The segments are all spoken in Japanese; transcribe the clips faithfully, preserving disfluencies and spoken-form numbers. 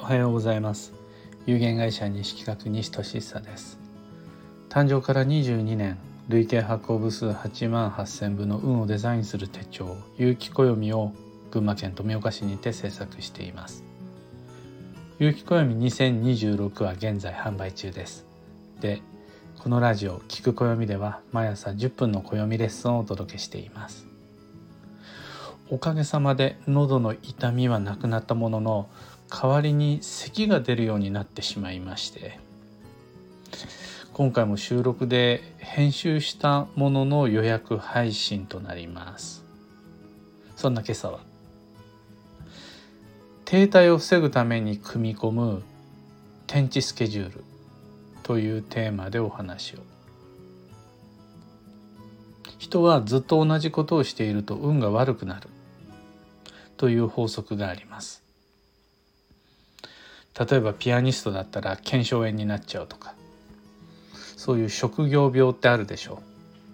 はようございます。有限会社西企画西俊久です。誕生からにじゅうにねん、累計発行部数はちまんはっせんぶの運をデザインする手帳有機暦を群馬県富岡市にて制作しています。有機暦にせんにじゅうろくは現在販売中です。で、このラジオ聞く暦では毎朝じゅっぷんの暦レッスンをお届けしています。おかげさまで喉の痛みはなくなったものの、代わりに咳が出るようになってしまいまして、今回も収録で編集したものの予約配信となります。そんな今朝は停滞を防ぐために組み込む天地スケジュールというテーマでお話を。人はずっと同じことをしていると運が悪くなるという法則があります。例えばピアニストだったら腱鞘炎になっちゃうとか、そういう職業病ってあるでしょ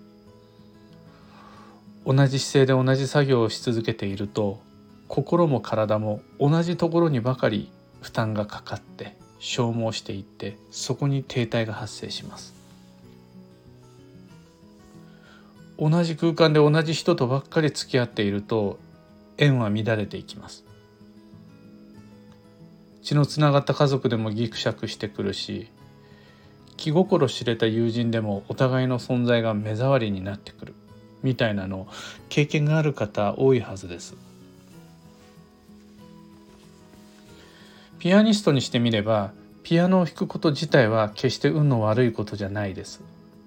う。同じ姿勢で同じ作業をし続けていると、心も体も同じところにばかり負担がかかって消耗していって、そこに停滞が発生します。同じ空間で同じ人とばっかり付き合っていると縁は乱れていきます。血のつながった家族でもギクシャクしてくるし、気心知れた友人でもお互いの存在が目障りになってくるみたいなの経験がある方多いはずです。ピアニストにしてみれば、ピアノを弾くこと自体は決して運の悪いことじゃないです。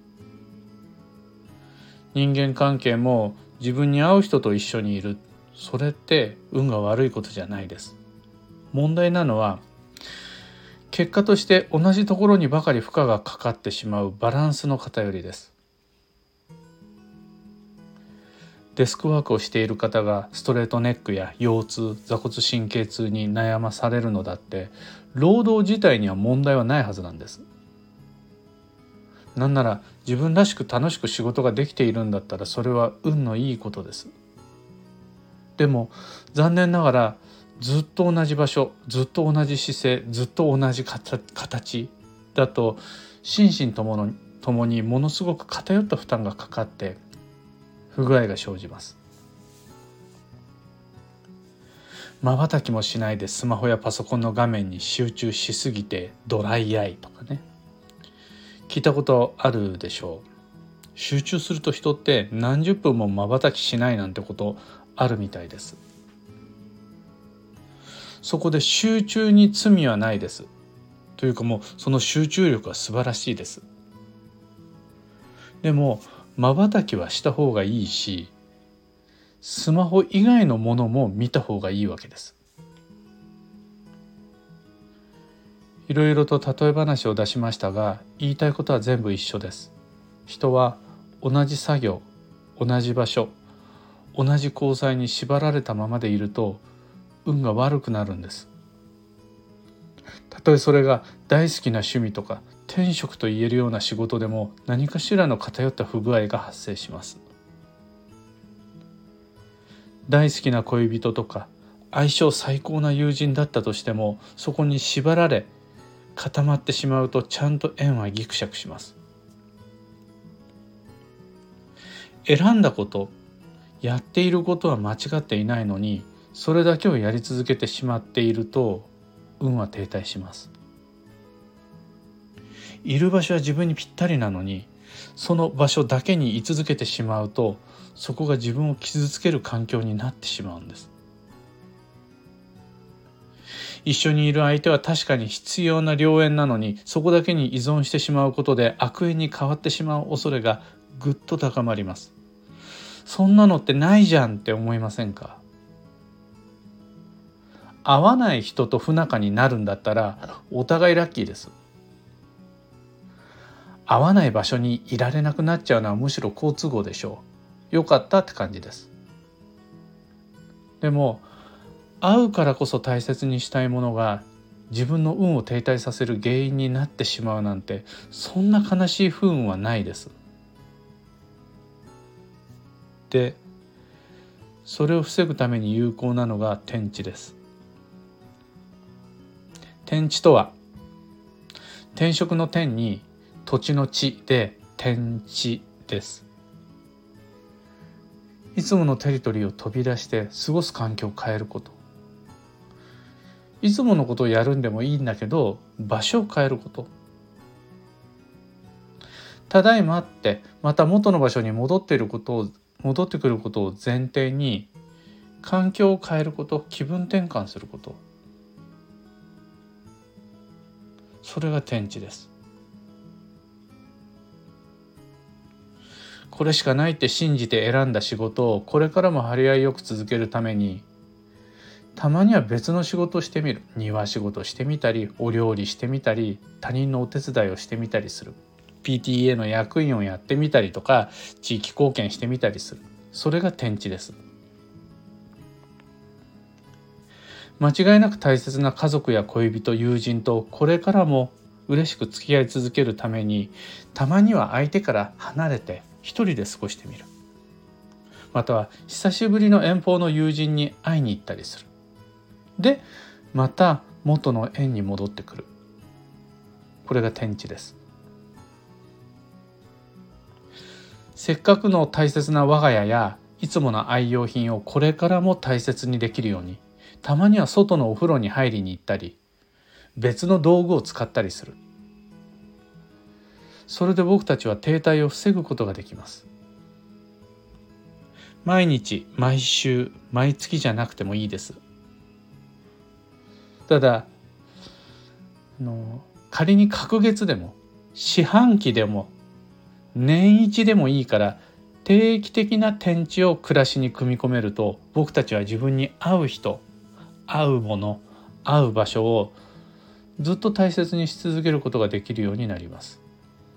人間関係も自分に合う人と一緒にいる、それって運が悪いことじゃないです。問題なのは、結果として同じところにばかり負荷がかかってしまうバランスの偏りです。デスクワークをしている方がストレートネックや腰痛、坐骨神経痛に悩まされるのだって、労働自体には問題はないはずなんです。なんなら自分らしく楽しく仕事ができているんだったら、それは運のいいことです。でも残念ながら、ずっと同じ場所、ずっと同じ姿勢、ずっと同じ形だと、心身とものともにものすごく偏った負担がかかって不具合が生じます。瞬きもしないでスマホやパソコンの画面に集中しすぎてドライアイとかね、聞いたことあるでしょう。集中すると人って何十分も瞬きしないなんてことあるみたいです。そこで集中に罪はないです。というか、もうその集中力は素晴らしいです。でも瞬きはした方がいいし、スマホ以外のものも見た方がいいわけです。いろいろと例え話を出しましたが、言いたいことは全部一緒です。人は同じ作業、同じ場所、同じ交際に縛られたままでいると運が悪くなるんです。たとえそれが大好きな趣味とか天職と言えるような仕事でも、何かしらの偏った不具合が発生します。大好きな恋人とか相性最高な友人だったとしても、そこに縛られ固まってしまうと、ちゃんと縁はギクシャクします。選んだこと、やっていることは間違っていないのに、それだけをやり続けてしまっていると運は停滞します。いる場所は自分にぴったりなのに、その場所だけに居続けてしまうと、そこが自分を傷つける環境になってしまうんです。一緒にいる相手は確かに必要な良縁なのに、そこだけに依存してしまうことで悪縁に変わってしまう恐れがぐっと高まります。そんなのってないじゃんって思いませんか？合わない人と不仲になるんだったらお互いラッキーです。合わない場所にいられなくなっちゃうのはむしろ好都合でしょう。よかったって感じです。でも会うからこそ大切にしたいものが自分の運を停滞させる原因になってしまうなんて、そんな悲しい不運はないです。で、それを防ぐために有効なのが天地です。 天地とは、転職の天に土地の地で天地です。いつものテリトリーを飛び出して過ごす環境を変えること。いつものことをやるんでもいいんだけど、場所を変えること。ただいまってまた元の場所に戻っていることを戻ってくることを前提に、環境を変えること、気分転換すること、それが天地です。これしかないって信じて選んだ仕事をこれからも張り合いよく続けるために、たまには別の仕事をしてみる。庭仕事してみたり、お料理してみたり、他人のお手伝いをしてみたりする。ピーティーエー の役員をやってみたりとか、地域貢献してみたりする。それが天地です。間違いなく大切な家族や恋人、友人とこれからも嬉しく付き合い続けるために、たまには相手から離れて一人で過ごしてみる。または久しぶりの遠方の友人に会いに行ったりする。で、また元の縁に戻ってくる。これが天地です。せっかくの大切な我が家やいつもの愛用品をこれからも大切にできるように、たまには外のお風呂に入りに行ったり、別の道具を使ったりする。それで僕たちは停滞を防ぐことができます。毎日、毎週、毎月じゃなくてもいいです。ただ、あの仮に隔月でも四半期でも年一でもいいから、定期的な天地を暮らしに組み込めると、僕たちは自分に合う人、合うもの、合う場所をずっと大切にし続けることができるようになります。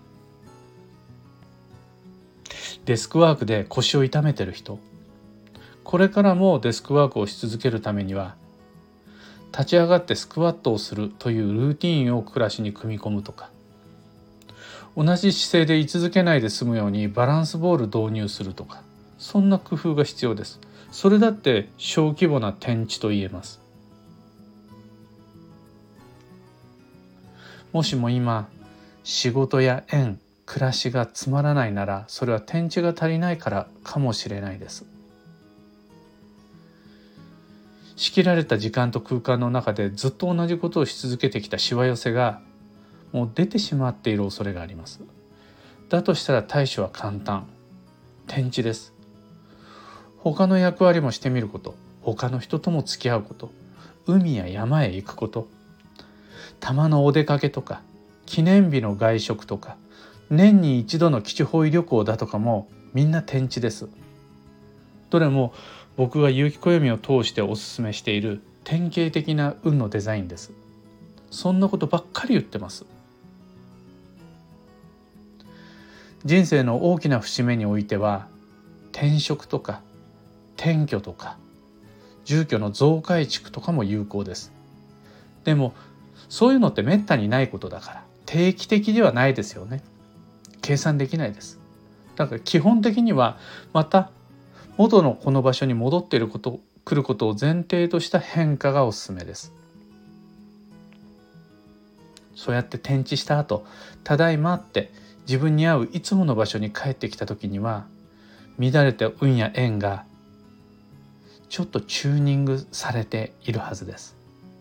デスクワークで腰を痛めている人、これからもデスクワークをし続けるためには、立ち上がってスクワットをするというルーティーンを暮らしに組み込むとか、同じ姿勢で居続けないで済むようにバランスボール導入するとか、そんな工夫が必要です。それだって小規模な天地と言えます。もしも今、仕事や縁、暮らしがつまらないなら、それは天地が足りないからかもしれないです。仕切られた時間と空間の中でずっと同じことをし続けてきたしわ寄せがもう出てしまっている恐れがあります。だとしたら対処は簡単。天地です。他の役割もしてみること、他の人とも付き合うこと、海や山へ行くこと、たまのお出かけとか、記念日の外食とか、年に一度の基地方位旅行だとかもみんな天地です。どれも僕が有機暦を通してお勧めしている典型的な運のデザインです。そんなことばっかり言ってます。人生の大きな節目においては、転職とか転居とか住居の増改築とかも有効です。でもそういうのってめったにないことだから定期的ではないですよね。計算できないです。だから基本的にはまた元のこの場所に戻っていること来ることを前提とした変化がおすすめです。そうやって転地した後、ただいまって自分に合ういつもの場所に帰ってきた時には、乱れた運や縁がちょっとチューニングされているはずです。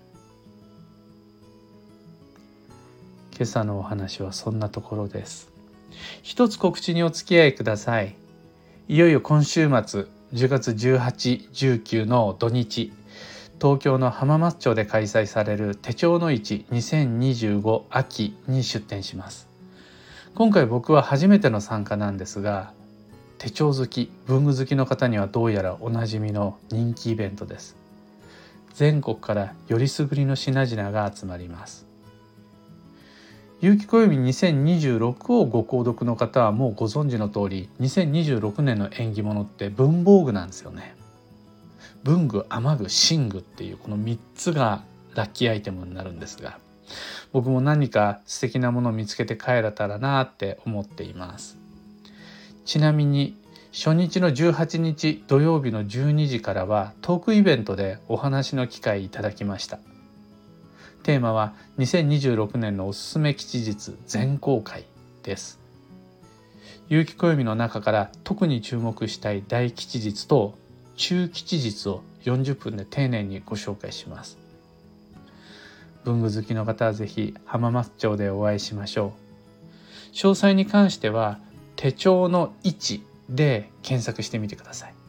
今朝のお話はそんなところです。一つ告知にお付き合いください。いよいよ今週末じゅうがつじゅうはち、じゅうくの土日、東京の浜松町で開催される手帳の市にせんにじゅうご秋に出展します。今回僕は初めての参加なんですが、手帳好き、文具好きの方にはどうやらおなじみの人気イベントです。全国からよりすぐりの品々が集まります。有機暦にせんにじゅうろくをご購読の方はもうご存知の通り、にせんにじゅうろくねんの縁起物って文房具なんですよね。文具、雨具、寝具っていうこのみっつがラッキーアイテムになるんですが、僕も何か素敵なものを見つけて帰れたらなって思っています。ちなみに初日のじゅうはちにち土曜日のじゅうにじからはトークイベントでお話の機会いただきました。 テーマはにせんにじゅうろくねんのおすすめ吉日全公開です。有機暦の中から特に注目したい大吉日と中吉日をよんじゅっぷんで丁寧にご紹介します。文具好きの方はぜひ浜松町でお会いしましょう。詳細に関しては手帳の位置で検索してみてください。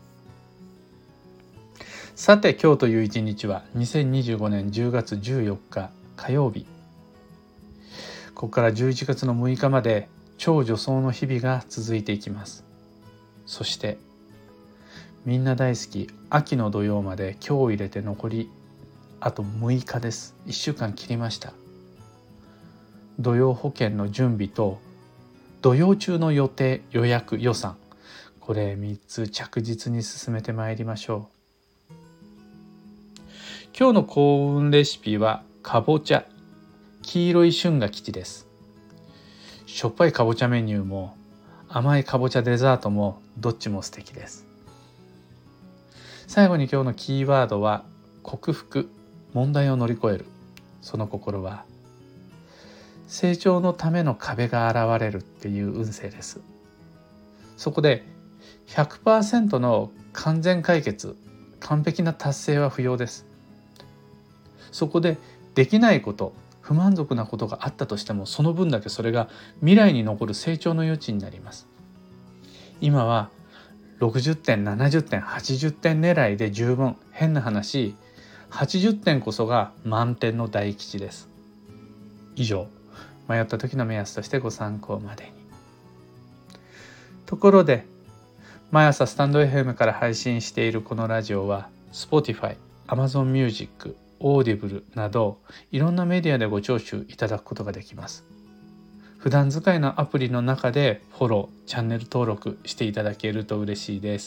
さて今日という一日はにせんにじゅうごねんじゅうがつじゅうよっか火曜日。ここからじゅういちがつのむいかまで超助走の日々が続いていきます。そしてみんな大好き秋の土曜まで今日を入れて残りあとむいかです。いっしゅうかん切りました。土曜保険の準備と土曜中の予定、予約、予算、これみっつ着実に進めてまいりましょう。今日の幸運レシピはかぼちゃ、黄色い春が吉です。しょっぱいかぼちゃメニューも甘いかぼちゃデザートもどっちも素敵です。最後に今日のキーワードは克服、問題を乗り越える。その心は成長のための壁が現れるっていう運勢です。そこで ひゃくパーセント の完全解決、完璧な達成は不要です。そこでできないこと、不満足なことがあったとしても、その分だけそれが未来に残る成長の余地になります。今はろくじゅってん、ななじゅってん、はちじゅってん狙いで十分。変な話、はちじゅってんこそが満点の大吉です。以上、迷った時の目安としてご参考までに。ところで、毎朝スタンド エフエム から配信しているこのラジオは Spotify、Amazon Music、Audible などいろんなメディアでご聴取いただくことができます。普段使いのアプリの中でフォロー、チャンネル登録していただけると嬉しいです。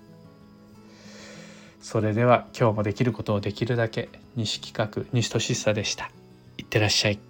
それでは今日もできることをできるだけ。西企画西俊久でした。いってらっしゃい。